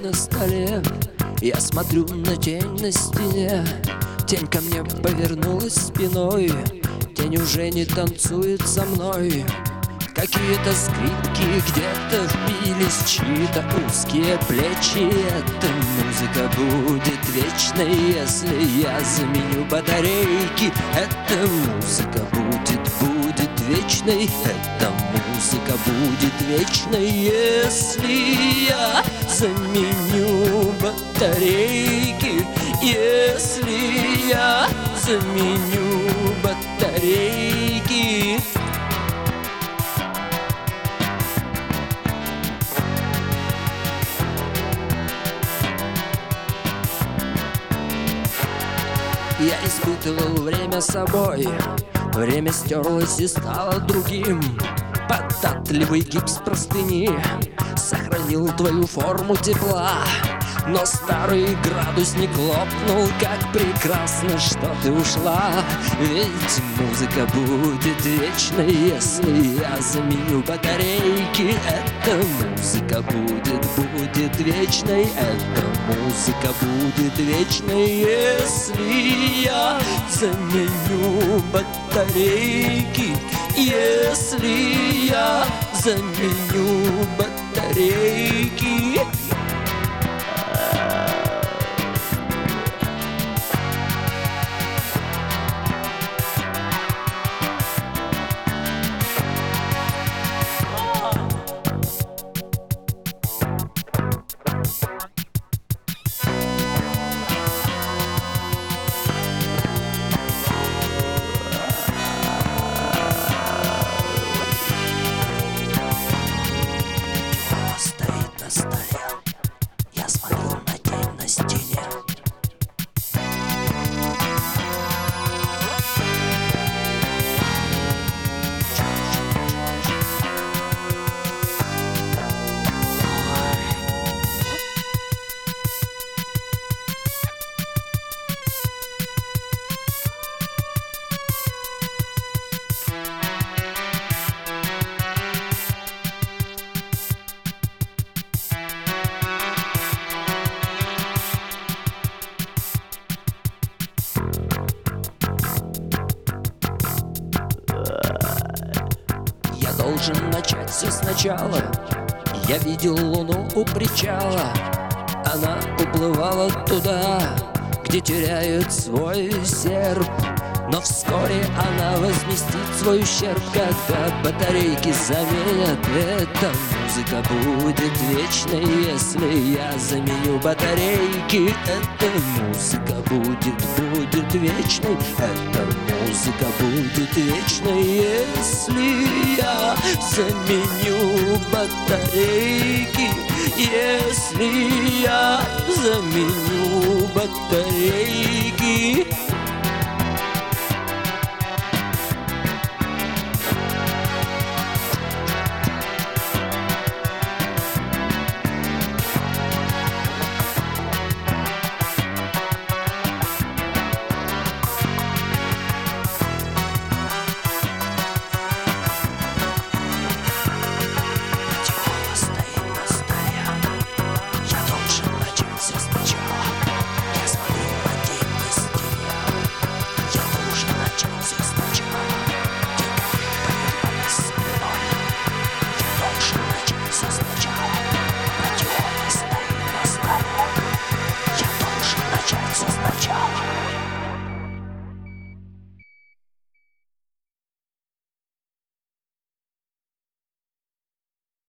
на столе. Я смотрю на тень на стене. Тень ко мне повернулась спиной. Тень уже не танцует со мной. Какие-то скрипки где-то вбились в чьи-то узкие плечи. Эта музыка будет вечной, если я заменю батарейки. Эта музыка будет вечной. Эта музыка будет вечной, если я заменю батарейки. Если я заменю батарейки. Я испытывал время собой. Время стерлось и стало другим. Податливый гипс простыни сохранил твою форму тепла. Но старый градусник лопнул. Как прекрасно, что ты ушла. Ведь музыка будет вечной, если я заменю батарейки. Эта музыка будет вечной. Эта музыка будет вечной, если я заменю батарейки. Если я заменю батарейки. На столе я смотрю на тень на стене. Должен начать все сначала. Я видел луну у причала. Она уплывала туда, где теряет свой серп. Но вскоре она возместит свой ущерб, когда батарейки заменят. Эта музыка будет вечной, если я заменю батарейки. Эта музыка будет вечной. Эта музыка будет вечной, если я заменю батарейки. Если я заменю батарейки.